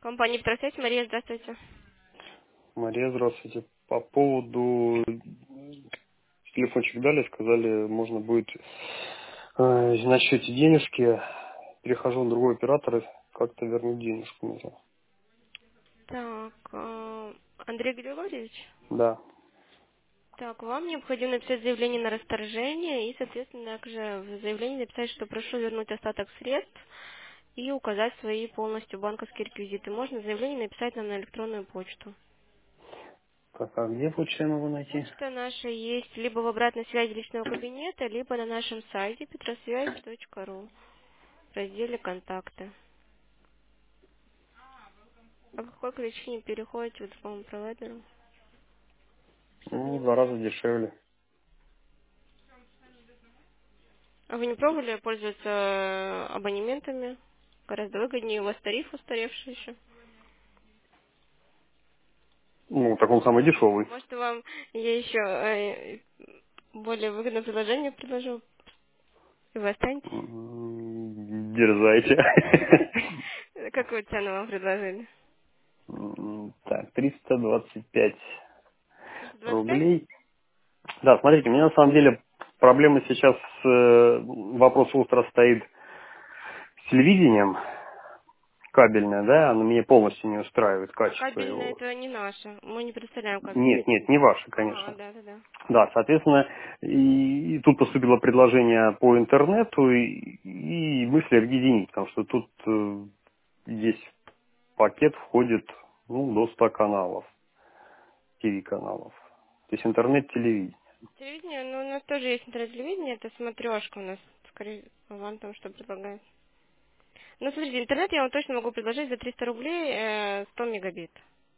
Компания «Петросвязь». Мария, здравствуйте. Мария, здравствуйте. По поводу телефончик дали, сказали, можно будет на счете денежки, перехожу на другой оператор, и как-то вернуть денежку нужно. Так, Андрей Григорьевич? Да. Так, вам необходимо написать заявление на расторжение и, соответственно, также в заявлении написать, что прошу вернуть остаток средств и указать свои полностью банковские реквизиты. Можно заявление написать нам на электронную почту. Так, а где лучше я могу найти? Почта наша есть либо в обратной связи личного кабинета, либо на нашем сайте petrosвязь.ру в разделе «Контакты». По какой причине переходите к другому провайдеру? Что-то Ну, не в 2 раза устраивает? дешевле. А вы не пробовали пользоваться абонементами? Гораздо выгоднее, у вас тариф устаревший еще. Ну, так он самый дешевый. Может, вам я еще более выгодное предложение предложу, и вы останетесь? Дерзайте. Какую цену вам предложили? Так, 325 325? рублей. Да, смотрите, у меня на самом деле проблема сейчас, вопрос остро стоит с телевидением. Кабельное, да, оно меня полностью не устраивает, А качество кабельное его. это не наше. Мы не представляем кабельное. Нет, нет, не ваше, Ага, конечно. да. Да, соответственно, и тут поступило предложение по интернету, и мысли объединить, потому что тут весь пакет входит, ну, до 100 каналов, ТВ-каналов. То есть интернет-телевидение. Телевидение, ну, у нас тоже есть интернет-телевидение, это смотрешка у нас, скорее, вам там что предлагает. Ну, смотрите, интернет я вам точно могу предложить за 300 рублей 100 мегабит.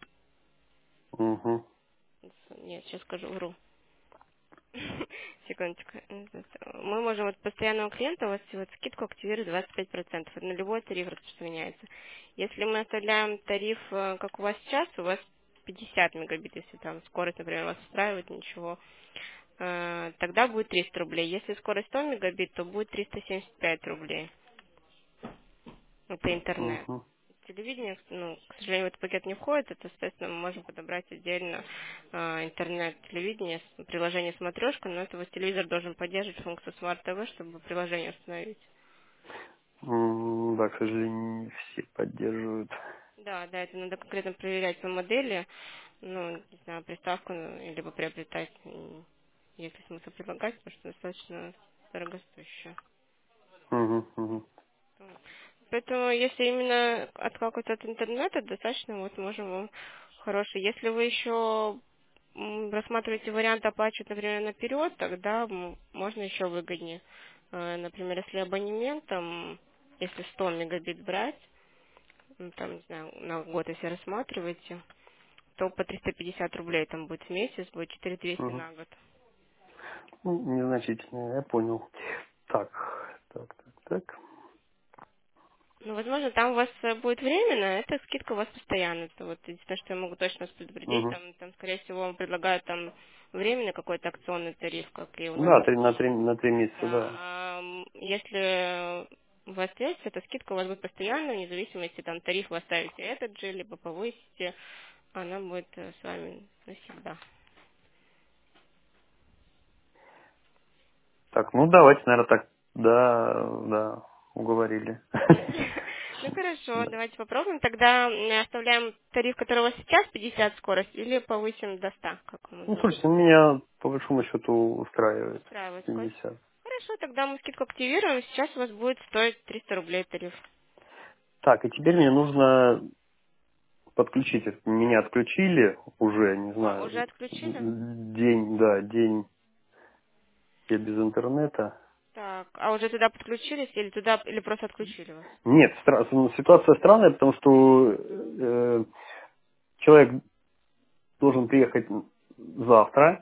Угу, Нет, сейчас скажу, вру. Секундочку. Мы можем от постоянного клиента у вас вот скидку активировать 25%. Это на любой тариф распространяется. Если мы оставляем тариф, как у вас сейчас, у вас 50 мегабит, если там скорость, например, вас устраивает, ничего, тогда будет 300 рублей. Если скорость 100 мегабит, то будет 375 рублей. Это интернет. угу. Телевидение, ну, к сожалению, в этот пакет не входит, это, соответственно, мы можем подобрать отдельно интернет-телевидение, приложение «Смотрешка», но это вот телевизор должен поддерживать функцию Smart TV, чтобы приложение установить. Да, к сожалению, не все поддерживают. Да, это надо конкретно проверять по модели, ну, не знаю, приставку, ну, либо приобретать, если смысл предлагать, потому что достаточно дорогостоящее. Угу, угу. Поэтому, если именно отталкиваться от интернета, достаточно, вот можем вам хороший. Если вы еще рассматриваете вариант оплачивать, например, наперед, тогда можно еще выгоднее. Например, если абонементом, если 100 мегабит брать, ну, там, не знаю, на год, если рассматриваете, то по 350 рублей там будет в месяц, будет 4200 Угу. на год. Ну, незначительно, я понял. Так, так. Ну, возможно, там у вас будет временно, эта скидка у вас постоянно. Это вот единственное, что я могу точно вас предупредить, Угу. там, скорее всего, вам предлагают там временно какой-то акционный тариф, как и у нас. Да, на три месяца, Да, да. если у вас есть, эта скидка у вас будет постоянно, вне зависимости, там, тариф вы оставите этот же, либо повысите, она будет с вами навсегда. Так, ну давайте, наверное, так, да, уговорили. Ну хорошо, Да. давайте попробуем. Тогда оставляем тариф, который у вас сейчас 50 скорость, или повысим до 100, как вам Ну, удобно. слушайте, меня по большому счету устраивает Устраивает скорость. 50. Хорошо, тогда мы скидку активируем. Сейчас у вас будет стоить 300 рублей тариф. Так, и теперь мне нужно подключить это. Меня отключили уже, не А, уже знаю, отключили? день я без интернета. Так, а уже туда подключились или туда, или просто отключили вас? Нет, ситуация странная, потому что человек должен приехать завтра,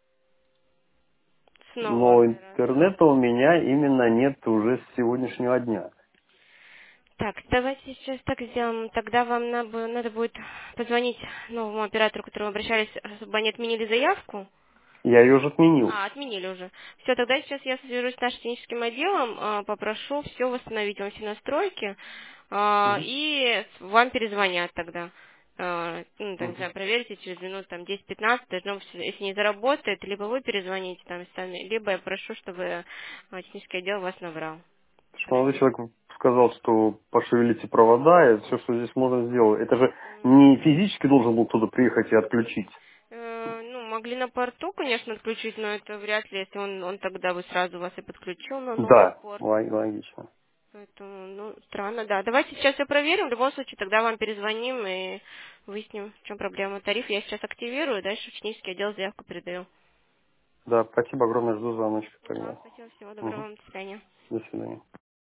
Снова но выбирать. интернета у меня именно нет уже с сегодняшнего дня. Так, давайте сейчас так сделаем. Тогда вам надо будет позвонить новому оператору, к которому обращались, чтобы они отменили заявку. Я ее уже отменил. А, отменили уже. Все, тогда сейчас я свяжусь с нашим техническим отделом, попрошу все восстановить вам все настройки. Мгм. и вам перезвонят тогда. Ну, там, не Мгм. знаю, проверьте через минут там 10-15, должно быть, если не заработает, либо вы перезвоните там сами, либо я прошу, чтобы технический отдел вас набрал. Потому что молодой Хорошо? человек сказал, что пошевелите провода, и все, что здесь можно сделать. Это же М. не физически должен был кто-то приехать и отключить. Ну, могли на порту, конечно, отключить, но это вряд ли, если он тогда бы сразу вас и подключил на новый Да, порт. логично. Поэтому, ну, странно, да. Давайте сейчас все проверим. В любом случае, тогда вам перезвоним и выясним, в чем проблема. Тариф я сейчас активирую, дальше в технический отдел заявку передаю. Да, спасибо огромное, жду звоночка Вам тогда. спасибо, всего доброго, Мгм. вам, до свидания. До свидания.